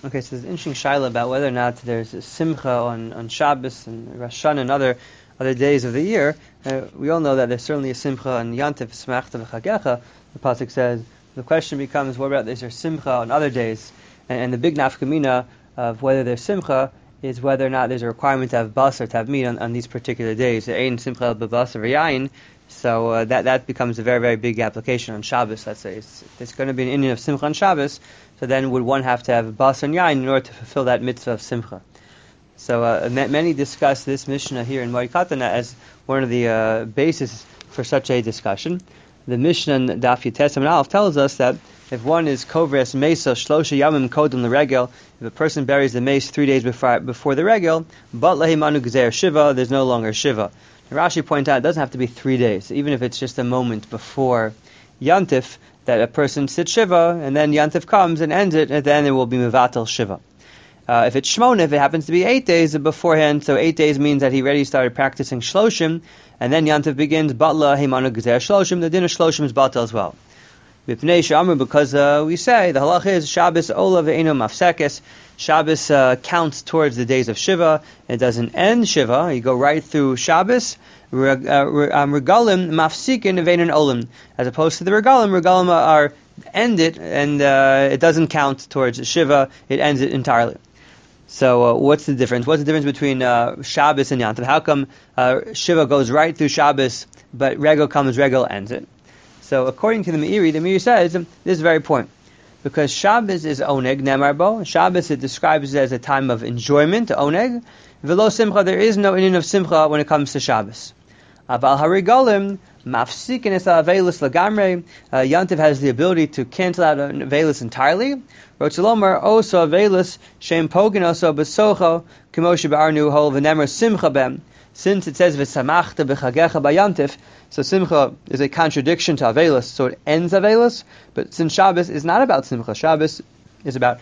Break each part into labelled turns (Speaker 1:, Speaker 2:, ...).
Speaker 1: Okay, so there's an interesting shaila about whether or not there's a simcha on Shabbos and Rosh Hashanah and other days of the year. We all know that there's certainly a simcha on Yantif, Smachta v'Chagecha. The pasuk says the question becomes, what about is there simcha on other days? And the big nafkamina of whether there's simcha is whether or not there's a requirement to have bas or to have meat on these particular days. There ain't simcha b'bas or yayin. So that becomes a very, very big application on Shabbos, let's say. There's going to be an Indian of Simcha on Shabbos, so then would one have to have Bas and Yain in order to fulfill that mitzvah of Simcha? So many discuss this Mishnah here in Moed Katan as one of the bases for such a discussion. The Mishnah in Daf Yates Amud Aleph tells us that if one is kovres mesa shlosha yamim kodem l'regel, if a person buries the mace 3 days before the regel, but lehimanu gzer shiva, there's no longer shiva. Rashi points out it doesn't have to be 3 days, even if it's just a moment before Yantif that a person sits Shiva, and then Yantif comes and ends it, and then it will be Mevatel Shiva. If it's Shmona, if it happens to be 8 days beforehand, so 8 days means that he already started practicing Shloshim, and then Yantif begins, Batla Heimanu Gezer Shloshim, the din of Shloshim is Batel as well. Because we say, the halach is Shabbos Ola Ve'eno Mafsekes, Shabbos counts towards the days of Shiva. It doesn't end Shiva. You go right through Shabbos. Regalim mafsikin veinon olim, as opposed to the regalim are ended, and it doesn't count towards Shiva. It ends it entirely. So what's the difference? What's the difference between Shabbos and Yantav? How come Shiva goes right through Shabbos, but Regel ends it? So according to the Meiri says this is the very point. Because Shabbos is oneg, nemar bo. Shabbos, it describes it as a time of enjoyment, oneg. Velo simcha, there is no inyan of simcha when it comes to Shabbos. Aval harigalim, mafsikin es avelis lagamre. Yantiv has the ability to cancel out an avelis entirely. Rotzelomar oso avelis, shem pogin oso besocho, kimoshi ba'arnu hol v'nemar simcha bem. Since it says v'samachta b'chagecha b'yantif, so Simcha is a contradiction to Avelis, so it ends Avelis, but since Shabbos is not about Simcha, Shabbos is about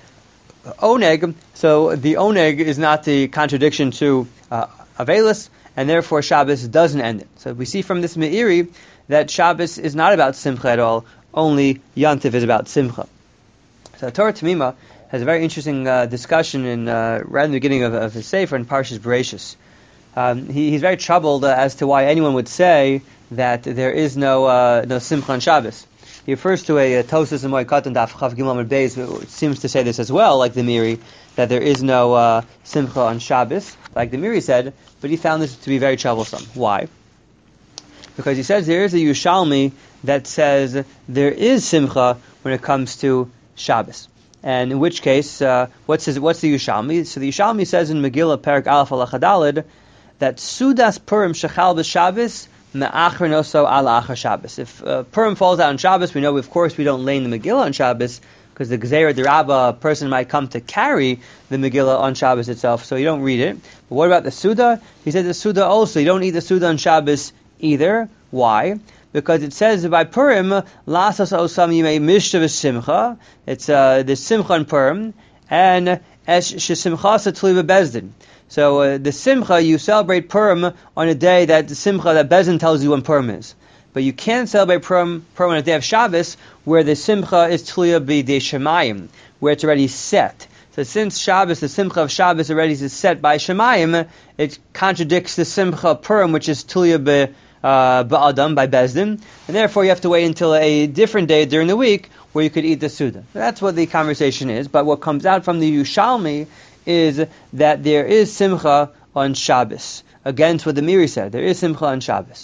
Speaker 1: Oneg, so the Oneg is not the contradiction to Avelis, and therefore Shabbos doesn't end it. So we see from this Meiri that Shabbos is not about Simcha at all, only Yantiv is about Simcha. So Torah Tamima has a very interesting discussion right in the beginning of his Sefer in Parshas Bereishis. He's very troubled as to why anyone would say that there is no Simcha on Shabbos. He refers to a Tosas and Moed Katan Daf Chav Gimel Amud Beis, which seems to say this as well, like the Meiri, that there is no Simcha on Shabbos, like the Meiri said, but he found this to be very troublesome. Why? Because he says there is a Yushalmi that says there is Simcha when it comes to Shabbos. And in which case, what's the Yushalmi? So the Yushalmi says in Megillah Perek Aleph Alachadalid that Sudas Purim Shechal B'Shabbos Me'achar Noso Ala Achar Shabbos. If Purim falls out on Shabbos, we know, of course, we don't lay in the Megillah on Shabbos, because the Gzeira D'Rabba, a person might come to carry the Megillah on Shabbos itself, so you don't read it. But what about the Suda? He said the Suda also, you don't eat the Suda on Shabbos either. Why? Because it says by Purim, Lasas Osam Yimei Mishta V'Simcha, it's the Simcha on Purim, and Esh Shesimcha Satli Bezdin. So the Simcha, you celebrate Purim on a day that the Simcha, that Bezdin tells you when Purim is. But you can't celebrate Purim on a day of Shabbos, where the Simcha is Tliya B'Dei Shemayim, where it's already set. So since Shabbos, the Simcha of Shabbos already is set by Shemayim, it contradicts the Simcha of Purim, which is Tliya B'Adam, by Bezdin, and therefore you have to wait until a different day during the week where you could eat the Suda. That's what the conversation is, but what comes out from the Yushalmi is that there is Simcha on Shabbos. Against what the Meiri said, there is Simcha on Shabbos.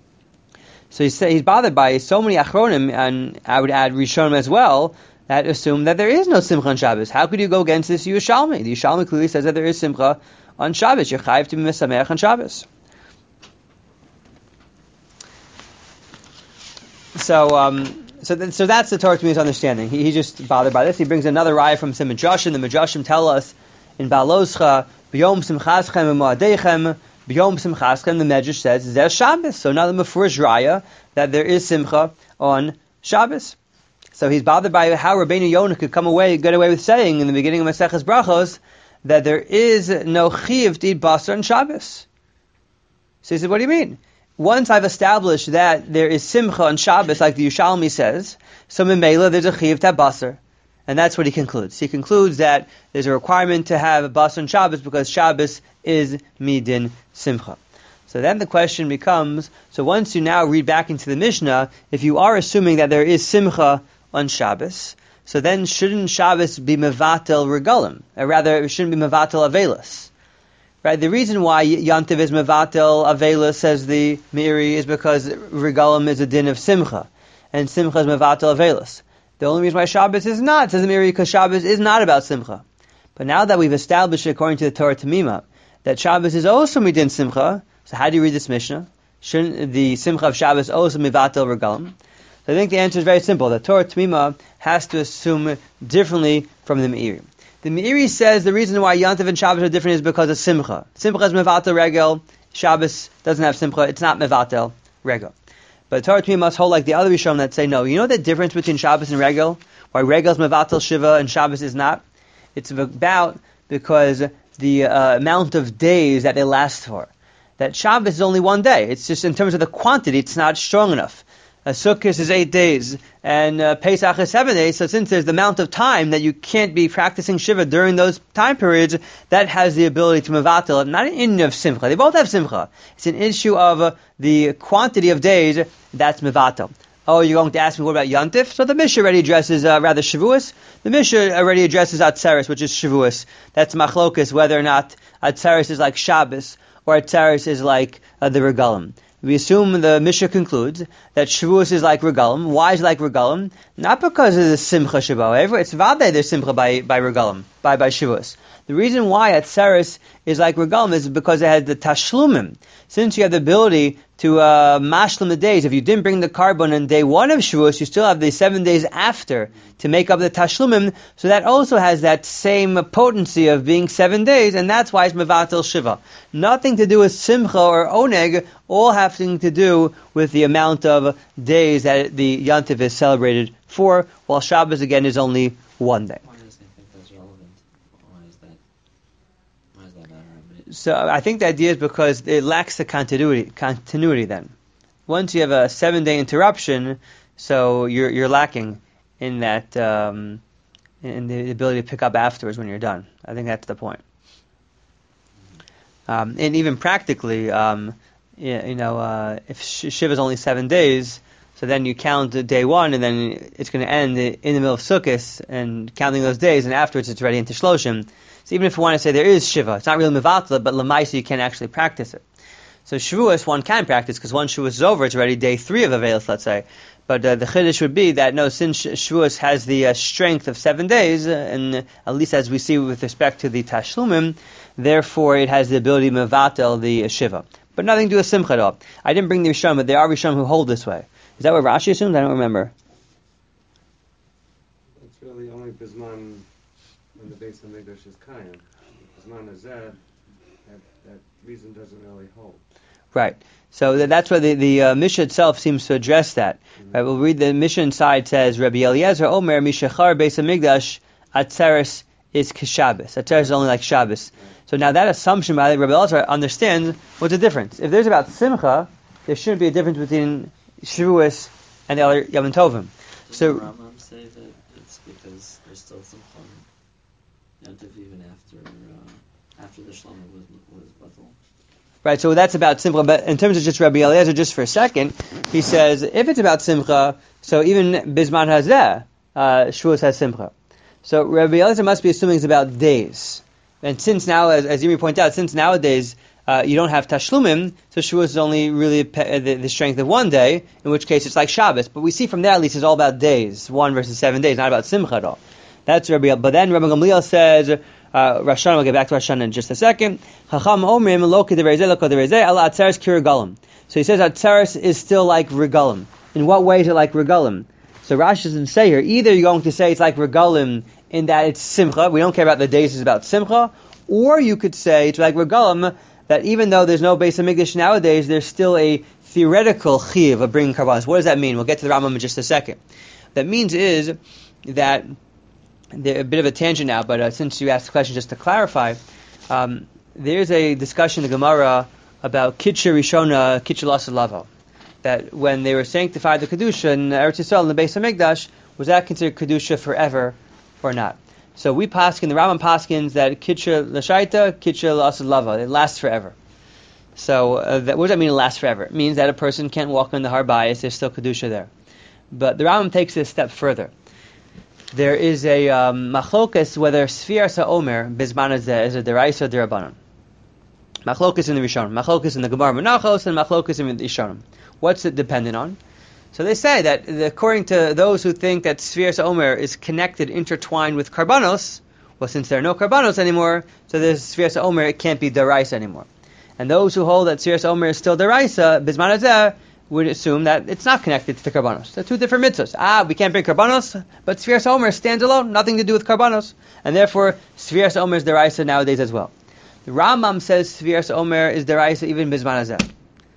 Speaker 1: So he's bothered by so many Achronim, and I would add Rishonim as well, that assume that there is no Simcha on Shabbos. How could you go against this Yushalmi? The Yushalmi clearly says that there is Simcha on Shabbos. You're chayiv to be mesameach on Shabbos. So that's the Torah Tamima's understanding. He's just bothered by this. He brings another raya from some Midrashim. The Midrashim tell us in Baloscha, B'yom Simchaschem U'Mo'adeichem, B'yom Simchaschem, the Medrash says, there's Shabbos. So now the Mefurish raya that there is Simcha on Shabbos. So he's bothered by how Rabbeinu Yonah could get away with saying in the beginning of Maseches Brachos that there is no chiyuv to eat basar on Shabbos. So he said, what do you mean? Once I've established that there is Simcha on Shabbos, like the Yushalmi says, so Memela there's a chiyuv to have basar. And that's what he concludes. He concludes that there's a requirement to have a bas on Shabbos because Shabbos is midin simcha. So then the question becomes, so once you now read back into the Mishnah, if you are assuming that there is simcha on Shabbos, so then shouldn't Shabbos be mevatel regalim? Or rather, it shouldn't be mevatel avelis. Right? The reason why Yantiv is mevatel avelis, says the Meiri, is because regalim is a din of simcha, and simcha is mevatel avelis. The only reason why Shabbos is not, says the Meiri, because Shabbos is not about simcha. But now that we've established, according to the Torah Tamima, that Shabbos is also midin simcha, so how do you read this Mishnah? Shouldn't the simcha of Shabbos also mevatel regalim? So I think the answer is very simple. The Torah Tamima has to assume differently from the Meiri. The Meiri says the reason why Yantiv and Shabbos are different is because of simcha. Simcha is mevatel regel. Shabbos doesn't have simcha. It's not mevatel regel. But Torah Tamima must hold like the other Rishonim that say, no, you know the difference between Shabbos and regel? Why regel is mevatel shiva and Shabbos is not? It's about because the amount of days that they last for. That Shabbos is only one day. It's just in terms of the quantity, it's not strong enough. Sukkot is 8 days, and Pesach is 7 days, so since there's the amount of time that you can't be practicing Shiva during those time periods, that has the ability to mevatel, not an issue of simcha. They both have simcha. It's an issue of the quantity of days, that's mevatel. Oh, you're going to ask me what about Yantif? So the Mishnah already addresses, rather Shavuos. The Mishnah already addresses Atzeres, which is Shavuos. That's machlokas, whether or not Atzeres is like Shabbos, or Atzeres is like the Regalim. We assume the Mishnah concludes that Shavuos is like Regalim. Why is it like Regalim? Not because of the Simcha Shabbat. It's Vadei there's Simcha by Regalim, by Shavuos. The reason why Atzeres is like Regalim is because it has the Tashlumim. Since you have the ability to mashlim the days, if you didn't bring the carbon on day 1 of Shavuos, you still have the 7 days after to make up the Tashlumim, so that also has that same potency of being 7 days, and that's why it's Mevatel Shiva. Nothing to do with Simcha or Oneg, all having to do with the amount of days that the Yantiv is celebrated for, while Shabbos again is only 1 day.
Speaker 2: Why does he think that's relevant? Why is that matter?
Speaker 1: So I think the idea is because it lacks the continuity then. Once you have a 7-day interruption, so you're lacking in that in the ability to pick up afterwards when you're done. I think that's the point. And even practically, if Shiva is only 7 days, so then you count day 1, and then it's going to end in the middle of Sukkot, and counting those days, and afterwards it's already into Shloshim. So even if you want to say there is Shiva, it's not really Mevatla, but Lamaisa you can't actually practice it. So Shavuos one can practice, because once Shavuos is over, it's already day 3 of Avelis, let's say. But the Chiddush would be that, no, since Shavuos has the strength of 7 days, and at least as we see with respect to the Tashlumim, therefore it has the ability to Mevatel the Shiva. But nothing to do with Simcha at all. I didn't bring the Rishon, but there are Rishon who hold this way. Is that what Rashi assumes? I don't remember.
Speaker 3: It's really only Bisman when the base of Mikdash is Kayim. Bisman is that reason doesn't really hold.
Speaker 1: Right. So that's why the Mishnah itself seems to address that. Mm-hmm. Right. We'll read the Mishnah inside. Says Rabbi Eliezer Omer Mishachar Beis Hamikdash Atzeres is Keshabbos. Atzeres is only like Shabbos. Right. So now that assumption by Rabbi Eliezer understands what's the difference. If there's about Simcha, there shouldn't be a difference between Shavuos and the other Yom Tovim.
Speaker 2: Does
Speaker 1: so
Speaker 2: the Rambam say that it's because there's still some fun Yantiv even after the Shlomo was Batal?
Speaker 1: Right, so that's about Simcha, but in terms of just Rabbi Eliezer, just for a second, he says, if it's about Simcha, so even Bisman Hazeh, Shavuos has Simcha. So Rabbi Eliezer must be assuming it's about days. And since now, as Yimi pointed out, since nowadays you don't have Tashlumim, so Shavuos is only really the strength of 1 day, in which case it's like Shabbos. But we see from there at least it's all about days, 1 versus 7 days, not about Simcha at all. That's Rabbi. But then Rabbi Gamliel says, Rashan, we'll get back to Rashan in just a second. Chacham Omrim lo k'derezeh lo k'derezeh ala Atzeres k'regalim. So he says Atzeres is still like Regalim. In what way is it like Regalim? So Rashi doesn't say here. Either you're going to say it's like Regalim in that it's Simcha. We don't care about the days; it's about Simcha. Or you could say it's like Regalim, that even though there's no Beis Hamikdash nowadays, there's still a theoretical chiyuv of bringing karbanos. What does that mean? We'll get to the Rambam in just a second. What that means is that a bit of a tangent now, but since you asked the question, just to clarify, there's a discussion in the Gemara about Kitcha Rishona, Kitcha Lasa Lavo, that when they were sanctified the Kedusha in Eretz Yisrael in the Beis Hamikdash, was that considered Kedusha forever or not. So we paskin, the Rambam paskins that kitcha l'shaita, kitcha l'asad lava. It lasts forever. So what does that mean? It lasts forever. It means that a person can't walk on the Har Bayis. There's still kedusha there. But the Rambam takes it a step further. There is a machlokas whether Sfiras HaOmer Bizman Hazeh is a deraisa or derabanan. Machlokas in the Rishonim, machlokas in the Gemara Menachos, and machlokas in the Rishonim. What's it dependent on? So they say that according to those who think that Sfiras HaOmer is connected, intertwined with Karbanos, well, since there are no Karbanos anymore, so there's Sfiras HaOmer, it can't be deraisa anymore. And those who hold that Sfiras HaOmer is still deraisa, Bizman Hazeh, would assume that it's not connected to the Karbanos. They're two different mitzvahs. We can't bring Karbanos, but Sfiras HaOmer stands alone, nothing to do with Karbanos. And therefore, Sfiras HaOmer is deraisa nowadays as well. The Rambam says Sfiras HaOmer is deraisa even Bizman Hazeh.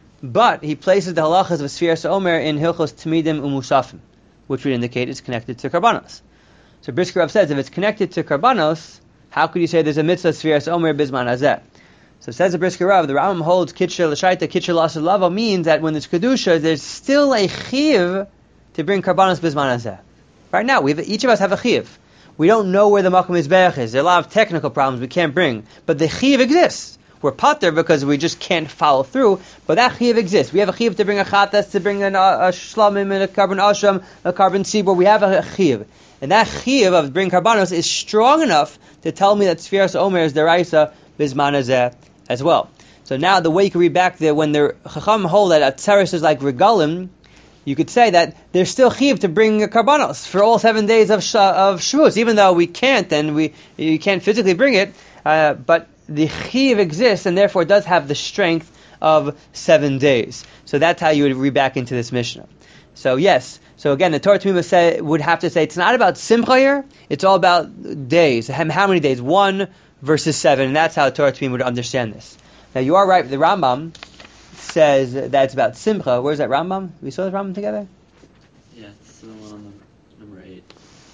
Speaker 1: But he places the halachas of Sfiras HaOmer in Hilchos Tmidim Umusafim, which would indicate it's connected to Karbanos. So Brisker Rav says, if it's connected to Karbanos, how could you say there's a mitzvah Sfiras HaOmer Bizman Hazeh? So says the Brisker Rav, the Rambam holds kitcha l'shaita, kitcha l'asad lava means that when there's kedusha, there's still a chiv to bring karbanos bizman hazeh. Right now, each of us have a chiv. We don't know where the makom mizbeach is. There are a lot of technical problems we can't bring, but the chiv exists. We're pater because we just can't follow through, but that chiv exists. We have a chiv to bring a chatas, to bring a shlamim, and a carbon asham, a carbon sibor. We have a chiv. And that chiv of bring karbanos is strong enough to tell me that Sfiras HaOmer is deraisa bizman hazeh as well. So now the way you can read back there, when the Chacham hold that Atzeres is like regalim, you could say that there's still chiv to bring karbanos for all 7 days of Shavuos, even though we can't, and you can't physically bring it, but the chiv exists, and therefore it does have the strength of 7 days. So that's how you would read back into this Mishnah. So yes, so again, the Torah Tamima would have to say it's not about simcha here, it's all about days. How many days? 1 versus 7, and that's how Torah Tamim would understand this. Now you are right, the Rambam says that it's about Simcha. Where's that Rambam? We saw the Rambam together?
Speaker 2: Yeah, it's the one on number 8.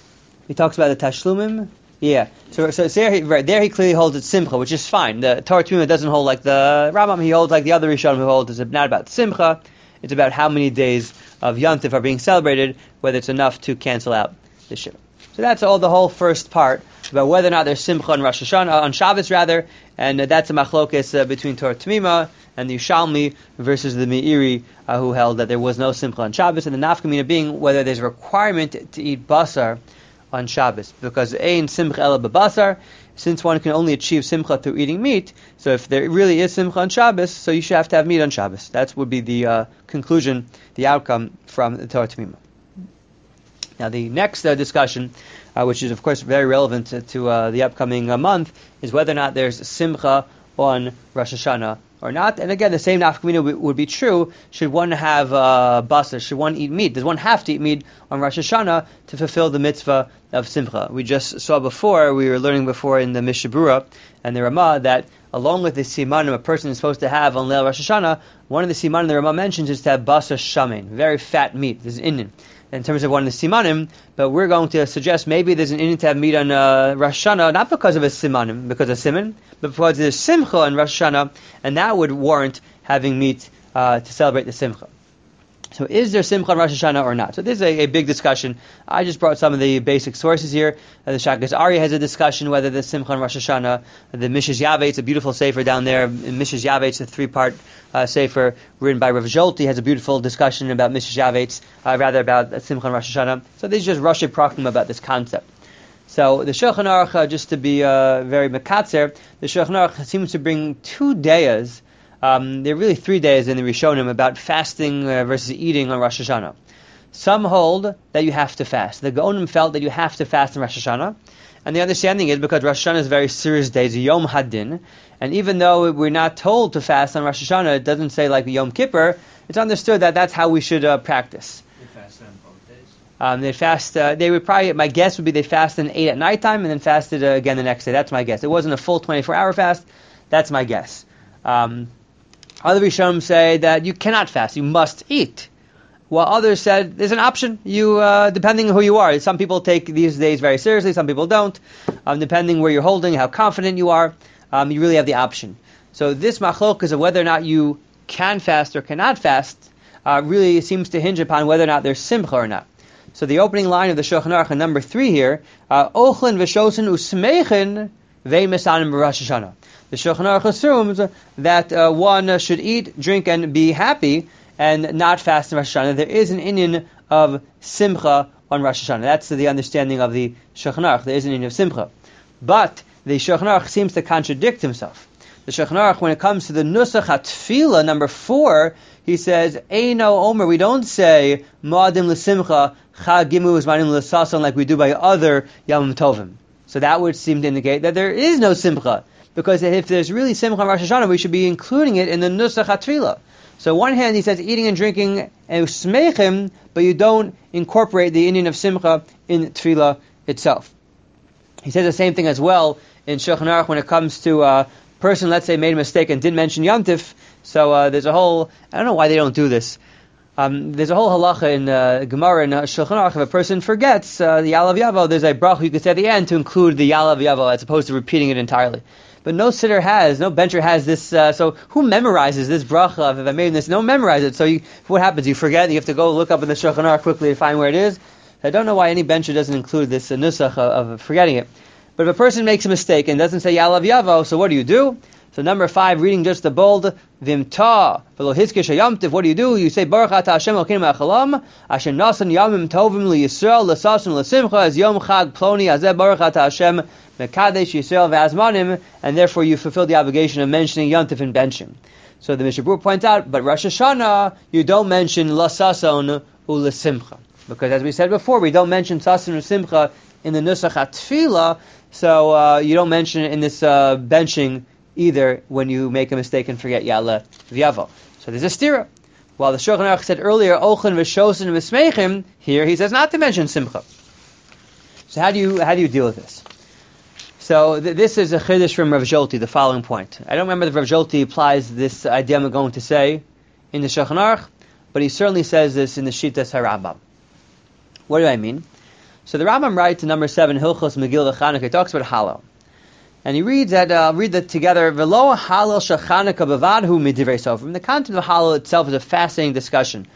Speaker 1: He talks about the Tashlumim? Yeah. So there he clearly holds it Simcha, which is fine. The Torah Tamim doesn't hold like the Rambam, he holds like the other Rishonim who hold it's not about Simcha, it's about how many days of Yantif are being celebrated, whether it's enough to cancel out the Shiva. So that's the whole first part about whether or not there's Simcha on Rosh Hashanah, on Shabbos rather, and that's a machlokes between Torah Tamima and the Yushalmi versus the Meiri who held that there was no Simcha on Shabbos, and the nafkamina being whether there's a requirement to eat basar on Shabbos, because ein Simcha ela b'basar, since one can only achieve Simcha through eating meat, so if there really is Simcha on Shabbos, so you should have to have meat on Shabbos. That would be the conclusion, the outcome from the Torah Tamima. Now the next discussion, which is of course very relevant to the upcoming month, is whether or not there's Simcha on Rosh Hashanah or not. And again, the same nafkamina would be true. Should one have basar? Should one eat meat? Does one have to eat meat on Rosh Hashanah to fulfill the mitzvah of Simcha? We just saw before, we were learning before in the Mishnah Berurah and the Ramah that along with the simanim a person is supposed to have on Leil Rosh Hashanah, one of the simanim the Ramah mentions is to have basar shamen, very fat meat. This is Indian in terms of one of the simanim, but we're going to suggest maybe there's an inyan to have meat on Rosh Hashanah, not because of a simanim, because of siman, but because there's simcha on Rosh Hashanah, and that would warrant having meat to celebrate the simcha. So is there Simcha on Rosh Hashanah or not? So this is a big discussion. I just brought some of the basic sources here. The Shagas Ari has a discussion whether there's Simcha on Rosh Hashanah. The Mishas Yavetz, a beautiful sefer down there. In Mishas Yavetz, a 3-part sefer written by Rav Zolti, has a beautiful discussion about Mishas Yavetz, rather about Simcha on Rosh Hashanah. So these are just Rashi Prakim about this concept. So the Shulchan Aruch, just to be very mekatzer, the Shulchan Aruch seems to bring 2 dayas. There are really 3 days in the Rishonim about fasting versus eating on Rosh Hashanah. Some hold that you have to fast. The Gaonim felt that you have to fast on Rosh Hashanah, and the understanding is because Rosh Hashanah is a very serious day, it's a Yom Hadin, and even though we're not told to fast on Rosh Hashanah, it doesn't say like Yom Kippur, it's understood that that's how we should practice.
Speaker 4: They fast on both days?
Speaker 1: They fast, they would probably, my guess would be they fasted and ate at nighttime and then fasted again the next day. That's my guess. It wasn't a full 24-hour fast. That's my guess. Other Rishonim say that you cannot fast, you must eat. While others said there's an option, you depending on who you are. Some people take these days very seriously, some people don't. Depending where you're holding, how confident you are, you really have the option. So this machlokas of whether or not you can fast or cannot fast really seems to hinge upon whether or not there's simcha or not. So the opening line of the Shulchan Aruch, number 3 here, Ochlin v'shosin usmechin ve'mesanim b'Rosh Hashanah. The Shulchan Aruch assumes that one should eat, drink, and be happy, and not fast in Rosh Hashanah. There is an inyan of simcha on Rosh Hashanah. That's the understanding of the Shulchan Aruch. There is an inyan of simcha. But the Shulchan Aruch seems to contradict himself. The Shulchan Aruch, when it comes to the Nusach HaTfilah, number 4, he says, Eino Omer, we don't say, Ma'adim l'simcha, Chag Gimu Zmanim l'sason, like we do by other Yom Tovim. So that would seem to indicate that there is no simcha. Because if there's really simcha on Rosh Hashanah, we should be including it in the Nusach HaTfilah. So on one hand, he says eating and drinking and smechim, but you don't incorporate the inyan of simcha in tefillah itself. He says the same thing as well in Shulchan Aruch when it comes to a person, let's say, made a mistake and didn't mention Yom Tif. So there's a whole, I don't know why they don't do this. There's a whole halacha in Gemara and Shulchan Aruch. If a person forgets the Yalav Yavo, there's a bracha you could say at the end to include the Yalav Yavo as opposed to repeating it entirely. But no sitter has, no bencher has this, so who memorizes this bracha? If I made this, no one memorize it. So what happens? You forget, you have to go look up in the Shulchan Aruch quickly to find where it is. I don't know why any bencher doesn't include this nusach of forgetting it. But if a person makes a mistake and doesn't say Yalav Yavo, so what do? So number 5, reading just the bold, Vimta, v'lo hizkish hayamtiv, what do? You say, Baruch ata Hashem Elokeinu ma'achalam, asher nasan yamim tovim liYisrael, l'sasun l'simcha, as yom chag ploni, azeh Baruch ata Hashem, mekadesh Yisrael v'azmanim, and therefore you fulfill the obligation of mentioning Yom Tov and benching. So the Mishnah Berurah points out, but Rosh Hashanah, you don't mention l'sasun u'l'simcha. Because as we said before, we don't mention sasun u'simcha in the Nusach HaTfilah, so you don't mention it in this benching either when you make a mistake and forget Ya'aleh V'yavo. So there's a stira. While the Shulchan Aruch said earlier, Ochlin v'shosin v'smechim, here he says not to mention simcha. So how do you deal with this? So this is a chiddush from Rav Zolti, the following point. I don't remember if Rav Zolti applies this idea I'm going to say in the Shulchan Aruch, but he certainly says this in the Shitas HaRambam. What do I mean? So the Rambam writes in number 7, Hilchos Megillah Chanukah, he talks about Hallel. And he reads that, I'll read that together, V'lo Hallel Shechanukah Bevadhu Midivrei Sofrim. The content of Hallel itself is a fascinating discussion.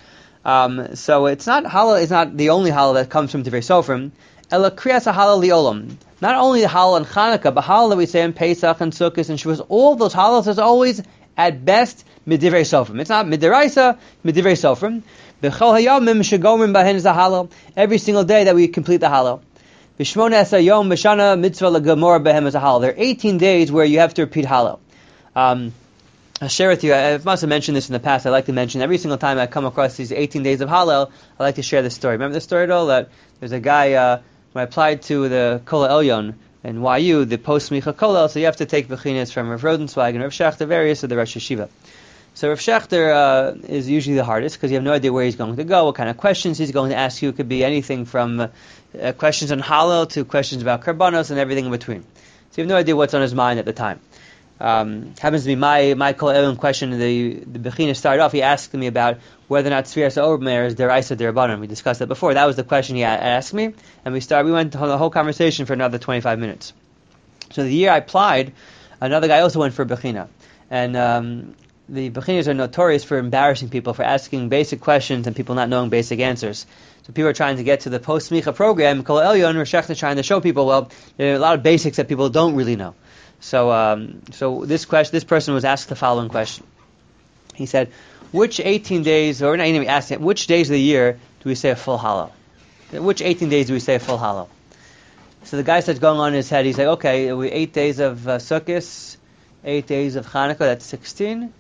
Speaker 1: So it's not, Hallel is not the only Hallel that comes from Divrei Sofrim. Ela Kriyas HaHallel Liolam. Not only the Hallel and Chanukah, but Hallel that we say in Pesach and Sukkot and Shavuos, all those Hallels is always, at best, Midivrei Sofrim. It's not Midiraisa, Midivrei Sofrim. B'chol hayomim shegomrim bahen is a Hallel. Every single day that we complete the Hallel. B'shmona esa yom b'shana mitzvah l'gamor behem is a Hallel. There are 18 days where you have to repeat Hallel. I'll share with you, I must have mentioned this in the past, I like to mention every single time I come across these 18 days of Hallel, I like to share this story. Remember the story at all? That there's a guy, when I applied to the Kol Elyon in YU, the post-Smicha Kolel, so you have to take Bechinas from Rav Rodenzweig and Rav Shechter, various of the Rosh Yeshiva. So Rav Shechter is usually the hardest because you have no idea where he's going to go, what kind of questions he's going to ask you. It could be anything from questions on Hallel to questions about Karbanos and everything in between. So you have no idea what's on his mind at the time. Happens to be my Kol Elyon question. The Bechina started off, he asked me about whether or not Tzviras Obermeir is Deraisa Derabanan. We discussed that before. That was the question he asked me, and we went on the whole conversation for another 25 minutes. So the year I applied, another guy also went for Bechina. And the Bechinas are notorious for embarrassing people, for asking basic questions and people not knowing basic answers. So people are trying to get to the post-Smicha program, Kol Elyon, Rav Shechter trying to show people, well, there are a lot of basics that people don't really know. So this person was asked the following question. He said, which 18 days, or not even asked him, which days of the year do we say a full Hallel? Which 18 days do we say a full Hallel? So the guy starts going on in his head, he's like, okay, 8 days of Sukkot, 8 days of Chanukah, that's 16.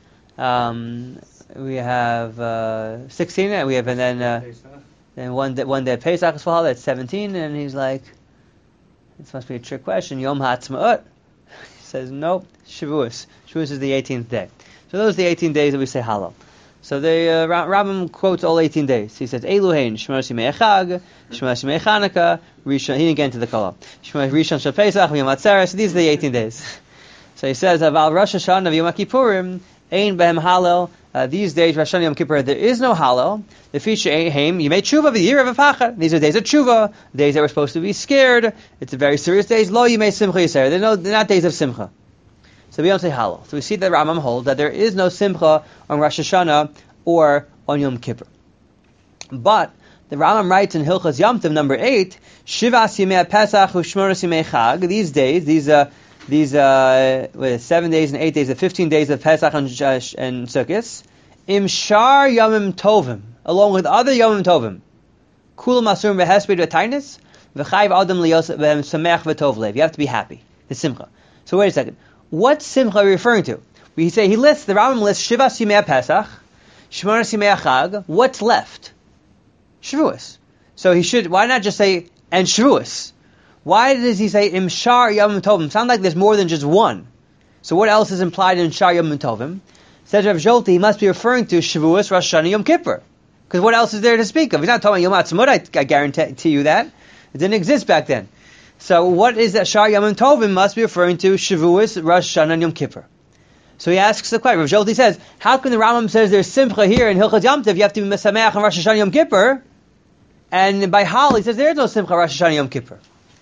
Speaker 1: We have 16, and we have, and then one day Pesach is full Hallel, that's 17, and he's like, this must be a trick question, Yom HaAtzmaut. He says, nope, Shavuos. Shavuos is the 18th day. So those are the 18 days that we say Hallel. So the Rambam quotes all 18 days. He says, Eluhein, Shmonas Yimei Chag, Shmonas Yimei Chanukah, Rishon, he didn't get into the Kolah. Shmonas Rishon Shel Pesach, Yom HaTzeres, so these are the 18 days. So he says, Aval Rosh Hashanah, Yom HaKippurim, Ein Behem Hallel, these days, Rosh Hashanah, Yom Kippur, there is no Hallel. The feature Ein, you made Tshuva, the year of Afachar. These are days of Tshuva, days that we're supposed to be scared. It's a very serious days. Lo Yimei Simcha Yisrael. They're not days of Simcha. So we don't say Hallel. So we see that Rambam holds that there is no Simcha on Rosh Hashanah or on Yom Kippur. But The Rambam writes in Hilchos Yom Tov number 8, Shivas Yimei Pesach u'Shmonos Yimei Chag. These days, these 7 days and 8 days, the 15 days of Pesach and Sukkot, Im Shar Yomim Tovim, along with other Yomim Tovim. Kulam Asurim V'Hesped V'Tainis, V'Chayv Adam Liyos V'Samech V'Tov Lev. You have to be happy. The Simcha. So wait a second. What Simcha are we referring to? The Rambam lists Shivas Yimei Pesach, Shmonos Yimei Chag. What's left? Shavuos. So why not just say, and Shavuos? Why does he say, Im Shar Yom Tovim? Sound like there's more than just one. So what else is implied in Shar Yom Tovim? Says Rav Zolti, he must be referring to Shavuos, Rosh Hashanah, Yom Kippur. Because what else is there to speak of? He's not talking about Yom Ha'atzmaut, I guarantee you that. It didn't exist back then. So what is that Shar Yom Tovim must be referring to Shavuos, Rosh Hashanah, and Yom Kippur. So he asks the question. Rav Zolti says, how come the Rambam says there's Simcha here in Hilchos Yom Tov, you have to be Mesameach on Rosh Hashanah, Yom Kippur, and by Hal he says there is no Simcha Rosh Hashanah, Yom Kippur.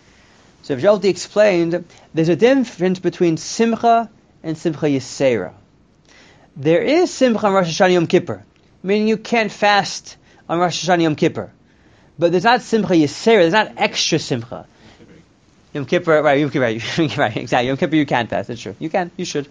Speaker 1: So Rav Zolti explained there's a difference between Simcha and Simcha Yisera. There is Simcha on Rosh Hashanah Yom Kippur, meaning you can't fast on Rosh Hashanah Yom Kippur. But there's not Simcha Yisera, there's not extra Simcha. Yom Kippur, right, exactly. Yom Kippur you can fast, that's true. You can, you should.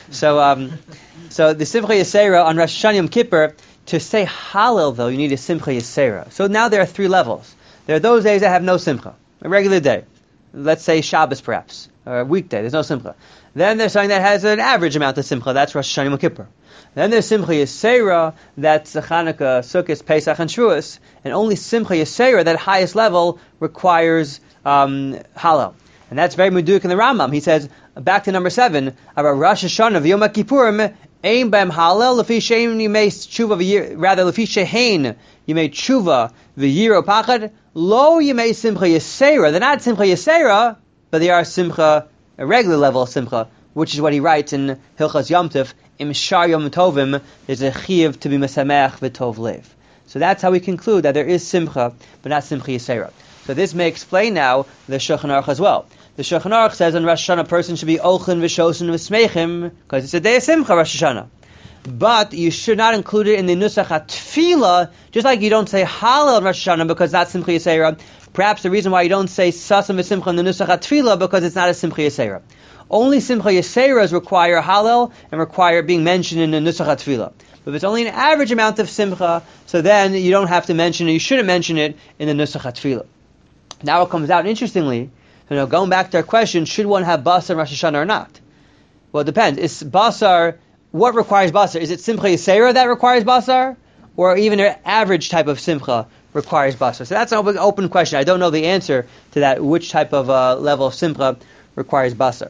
Speaker 1: So the Simcha Yisera on Rosh Hashanah Yom Kippur, to say Hallel though, you need a Simcha Yisera. So now there are 3 levels. There are those days that have no Simcha, a regular day. Let's say Shabbos perhaps, or a weekday, there's no Simcha. Then there's something that has an average amount of Simcha, that's Rosh Hashanah Yom Kippur. Then there's Simcha Yisera, that's Chanukah, Sukkot, Pesach, and Shavuos. And only Simcha Yisera, that highest level, requires Hallel. And that's very meduk in the Rambam. He says, back to number 7, about Rosh Hashanah, V'Yom HaKippurim, Ein B'em Hallel, Lefi Shein Yimei Tshuva, rather, Lefi Shein Yimei Tshuva, V'Yiro Pachad, Lo Yimei Simcha Yisera. They're not Simcha Yisera, but they are Simcha, a regular level of Simcha, which is what he writes in Hilchos Yom Tov, Im Shar Yom Tovim, there's a chiyuv to be Mesameach V'Tov Lev. So that's how we conclude that there is Simcha, but not Simcha Yisera. So this may explain now the Shulchan Aruch as well. The Shulchan Aruch says on Rosh Hashanah a person should be Ochin V'Shosin V'Smeichim, because it's a day of Simcha, Rosh Hashanah. But you should not include it in the Nusach HaTfilah, just like you don't say Hallel on Rosh Hashanah because that's Simcha Yisera. Perhaps the reason why you don't say Sasam V'Simcha in the Nusach HaTfilah because it's not a Simcha Yisera. Only Simcha Yiseras require Hallel and require being mentioned in the Nusach HaTfilah. But if it's only an average amount of Simcha, so then you don't have to mention it, you shouldn't mention it in the Nusach HaTfilah. Now it comes out, interestingly, going back to our question, should one have Basar in Rosh Hashanah or not? Well, it depends. Is Basar, what requires Basar? Is it Simcha Yisera that requires Basar? Or even an average type of Simcha requires Basar? So that's an open question. I don't know the answer to that, which type of level of Simcha requires Basar.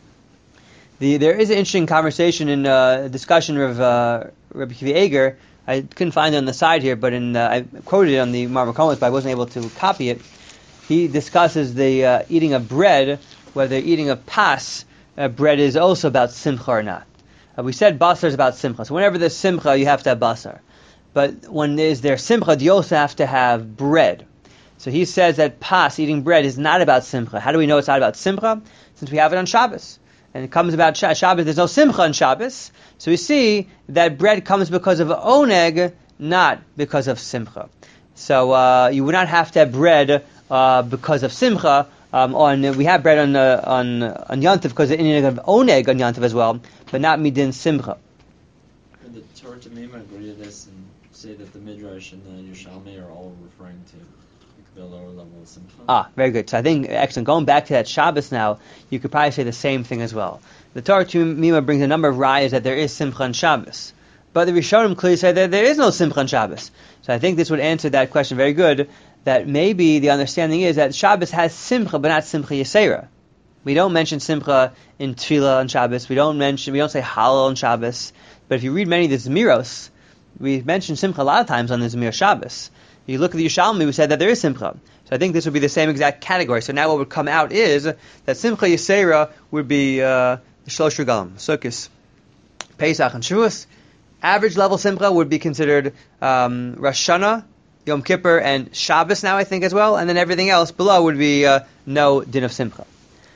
Speaker 1: There is an interesting conversation in a discussion of Rabbi Akiva Eger. I couldn't find it on the side here, but I quoted it on the Marmar Comments, but I wasn't able to copy it. He discusses the eating of bread, whether eating of pas, bread is also about simcha or not. We said basar is about simcha, so whenever there's simcha, you have to have basar. But when there's simcha, you also have to have bread. So he says that pas, eating bread, is not about simcha. How do we know it's not about simcha? Since we have it on Shabbos. And it comes about Shabbos, there's no simcha on Shabbos. So we see that bread comes because of oneg, not because of simcha. So you would not have to have bread because of simcha. We have bread on Yontif because of oneg on Yontif as well, but not midin simcha.
Speaker 2: Can the Torah Tamima agree to this and say that the Midrash and the Yerushalmi are all referring to the lower level of simcha?
Speaker 1: Very good. So I think, excellent. Going back to that Shabbos now, you could probably say the same thing as well. The Torah Tamima brings a number of rayas that there is simcha on Shabbos. But the Rishonim clearly say that there is no simcha on Shabbos. So I think this would answer that question very good, that maybe the understanding is that Shabbos has simcha, but not simcha yisera. We don't mention simcha in Tefillah on Shabbos. We don't say Hallel on Shabbos. But if you read many of the Zemiros, we mention simcha a lot of times on the Zemir Shabbos. If you look at the Yerushalmi, we said that there is simcha. So I think this would be the same exact category. So now what would come out is that simcha yisera would be the Shlosh Regalim, Sukkos, Pesach, and Shavuos. Average level simcha would be considered Rosh Hashanah, Yom Kippur, and Shabbos now, I think, as well. And then everything else below would be no din of simcha.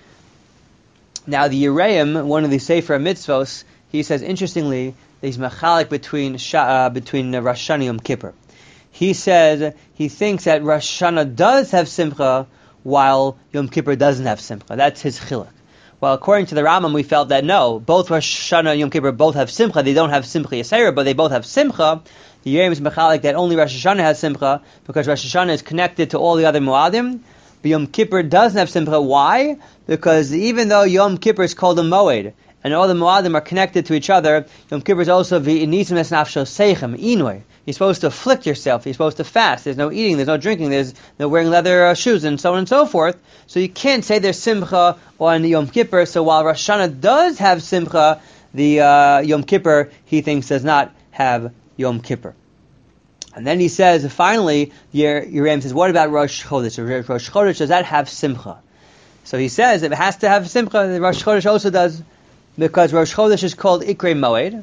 Speaker 1: Now the Yereim, one of the Sefer Mitzvos, he says, interestingly, he's machalik between Rosh Hashanah and Yom Kippur. he says he thinks that Rosh Hashanah does have simcha while Yom Kippur doesn't have simcha. That's his chiluk. Well, according to the Rambam, we felt that no, both Rosh Hashanah and Yom Kippur both have simcha. They don't have simcha yasera, but they both have simcha. The Yerim is mechalik that only Rosh Hashanah has simcha because Rosh Hashanah is connected to all the other Moadim. But Yom Kippur doesn't have simcha. Why? Because even though Yom Kippur is called a Moed, and all the Moadim are connected to each other, Yom Kippur is also v'inisim es nafsho seichem, inoi. You're supposed to afflict yourself. You're supposed to fast. There's no eating. There's no drinking. There's no wearing leather shoes, and so on and so forth. So you can't say there's simcha on Yom Kippur. So while Rosh Hashanah does have simcha, the Yom Kippur, he thinks, does not have Yom Kippur. And then he says, finally, Yerim says, what about Rosh Chodesh? Rosh Chodesh, does that have simcha? So he says, if it has to have simcha, the Rosh Chodesh also does, because Rosh Chodesh is called Ikrei Moed.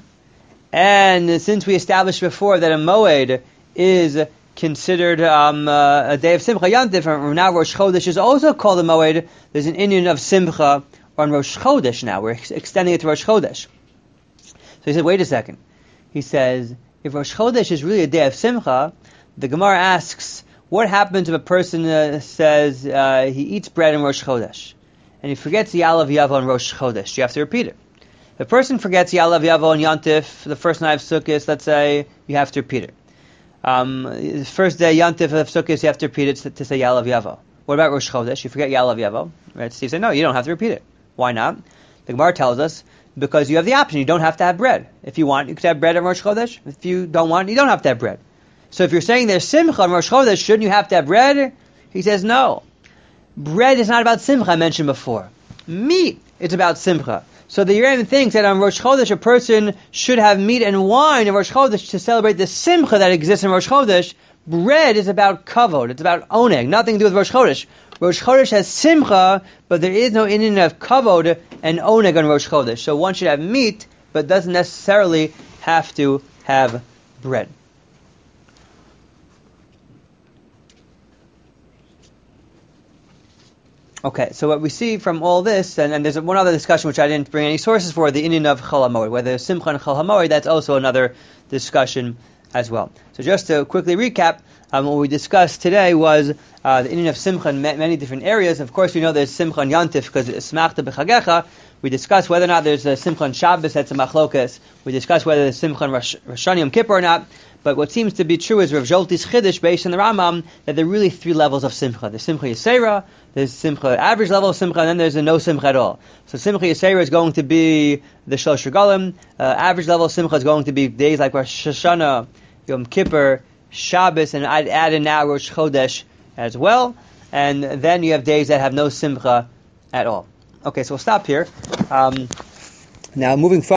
Speaker 1: And since we established before that a Moed is considered a day of Simcha Yantif, and now Rosh Chodesh is also called a Moed, there's an inyan of Simcha on Rosh Chodesh now. We're extending it to Rosh Chodesh. So he said, wait a second. He says, if Rosh Chodesh is really a day of Simcha, the Gemara asks, what happens if a person says he eats bread in Rosh Chodesh, and he forgets the Yalav Yavo on Rosh Chodesh? You have to repeat it. If a person forgets Yalav Yavo on Yantif, the first night of Sukkot, let's say, you have to repeat it. The first day Yantif of Sukkot, you have to repeat it to say Yalav Yavo. What about Rosh Chodesh? You forget Yalav Yavo. Right? Steve said, no, you don't have to repeat it. Why not? The Gemara tells us, because you have the option. You don't have to have bread. If you want, you could have bread on Rosh Chodesh. If you don't want, you don't have to have bread. So if you're saying there's Simcha on Rosh Chodesh, shouldn't you have to have bread? He says, no. Bread is not about Simcha, I mentioned before. Meat is about Simcha. So the Yerim thinks that on Rosh Chodesh a person should have meat and wine in Rosh Chodesh to celebrate the Simcha that exists in Rosh Chodesh. Bread is about kavod. It's about oneg. Nothing to do with Rosh Chodesh. Rosh Chodesh has Simcha, but there is no inyan of kavod and oneg on Rosh Chodesh. So one should have meat, but doesn't necessarily have to have bread. Okay, so what we see from all this, and there's one other discussion which I didn't bring any sources for, the inyan of Chol HaMoed, whether Simcha and Chol HaMoed, that's also another discussion as well. So just to quickly recap, what we discussed today was the inyan of Simcha in many different areas. Of course, we know there's Simcha and Yantif because it's Smachta B'Chagecha. We discussed whether or not there's a Simcha and Shabbos, that's a Machlokas. We discussed whether there's Simcha and Rosh Hashanah Yom Kippur or not. But what seems to be true is Rav Zolti's Chiddush based on the Rambam that there are really three levels of Simcha. There's Simcha Yisera, there's Simcha average level of Simcha, and then there's a no Simcha at all. So Simcha Yisera is going to be the Shlosh Regalim. Average level of Simcha is going to be days like Rosh Hashanah, Yom Kippur, Shabbos, and I'd add in now Rosh Chodesh as well. And then you have days that have no Simcha at all. Okay, so we'll stop here. Now moving forward.